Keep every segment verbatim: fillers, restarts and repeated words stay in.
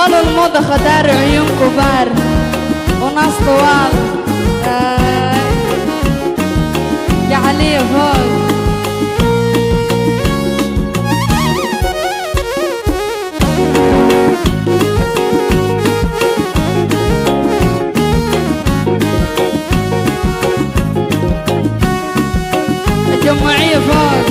قالوا الموضة خدار عيون كبار وناس طوال. آه يا علي فوق الجمعية فوق.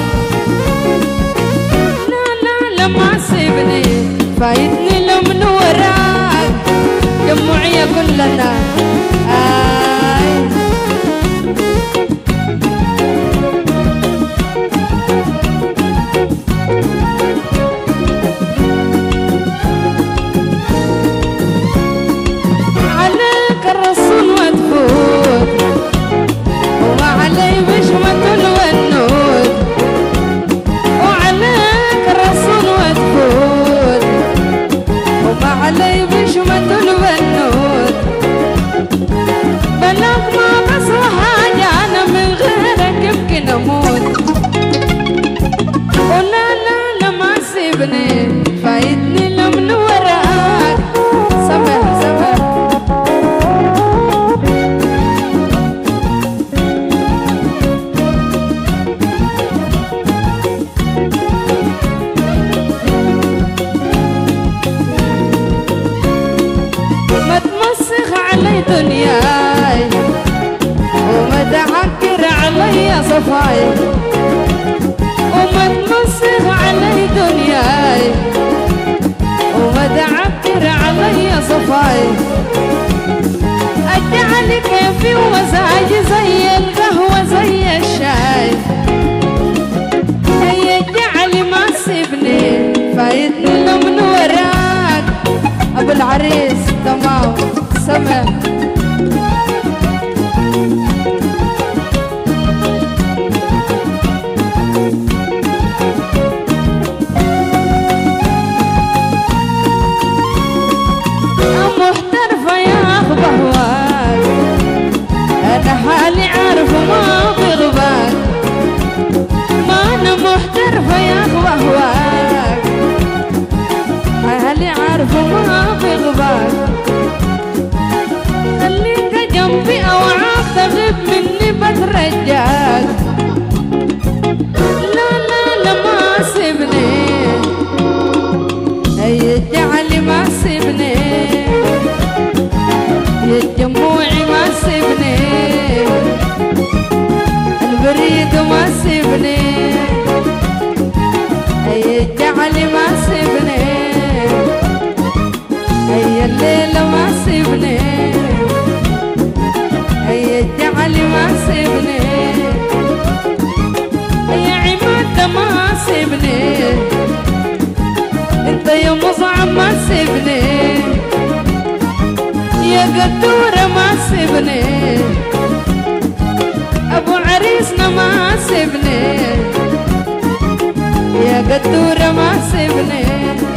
لا لا لا ما سيبني فايتني لو من وراك جمعية كلنا. آي عليك الرسول وتفوت وما علي بشمة الونود وعليك الرسول وتفوت وما علي بشمة الونود بلاك ما بسوى حاجة أنا من غيرك يمكن أموت. ولا لا لا ما سيبني فايتني لو من وراك. سمح سمح ما تمسخ علي دنياي وما تعكر علي صفاي وما تمسخ علي دنياي وما تعكر علي صفاي. اجعل كيفي ومزاجي زي القهوة زي الشاي. هيا اجعل ما سيبني فايتني لو من وراك ابو العريس. تمام سمع محترفة يا أخ بهواك أنا حالي عارفة ما بغباك. ما أنا محترفة يا أخ بهواك حالي عارفة ما بغباك. خليك جنبي أو عاف تغيب مني بترجاك. لا لا لا ما سيبني هيا اجعلي ما سيبني يا جموعي ما سيبني البريد ما سيبني هيا اجعلي ما سيبني هيا الليلة ما سيبني هيا اجعلي ما سيبني هيا عماد ما سيبني انت يا مصعب ما سيبني يا قدورة ما سيبني ابو عريسنا ما سيبني يا قدورة ما سيبني.